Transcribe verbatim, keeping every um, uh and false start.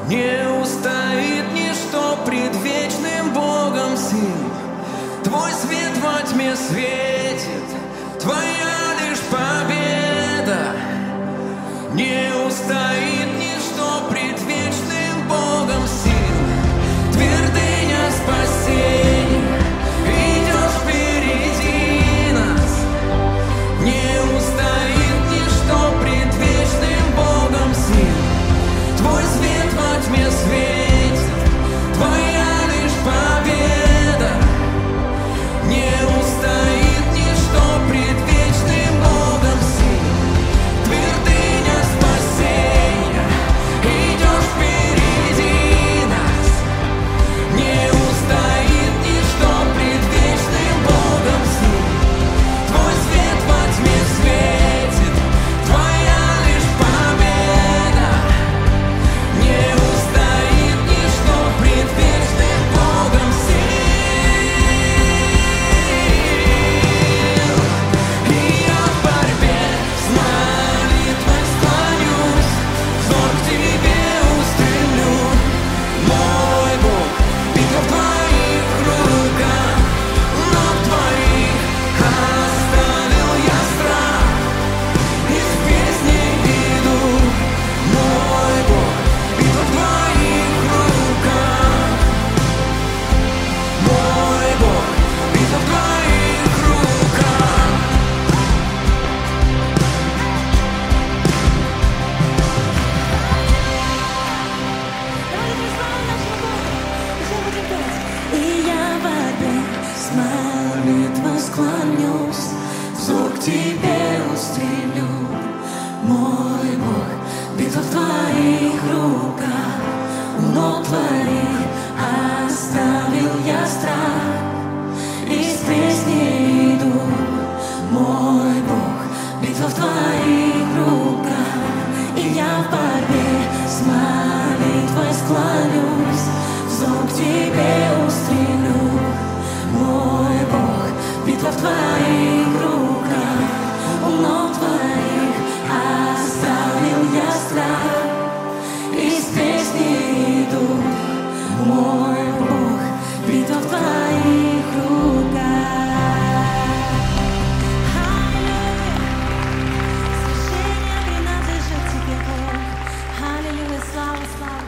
Не устоит ничто пред вечным Богом сил. Твой свет во тьме светит, Твоя лишь победа. Не устоит ничто пред вечным Богом сил. Твердыня спасения, идешь впереди нас. Не устоит ничто пред вечным Богом сил. Твой свет во тьме светит, Твоя лишь победа. Не устоит ничто пред вечным Богом сил. Твердыня спасения, идешь впереди нас. Не устоит ничто пред вечным Богом сил. Твой свет во тьме светит, Твоя лишь победа. Не устоит ничто пред вечным Богом сил. И я в борьбе с молитвой склонюсь, взор к Тебе устремлю. Мой Бог, битва в Твоих руках, но в Твоих оставил я страх. И с песней иду. Мой Бог, битва в Твоих руках. Мой Бог, битва в Твоих руках. И я в борьбе с молитвой склонюсь, взор к Тебе устремлю. Мой Бог, битва в Твоих руках, но Твоих оставил я страх. И с песней иду. Мой Бог, битва в Твоих руках. И я в борьбе с молитвой склонюсь, взор к Тебе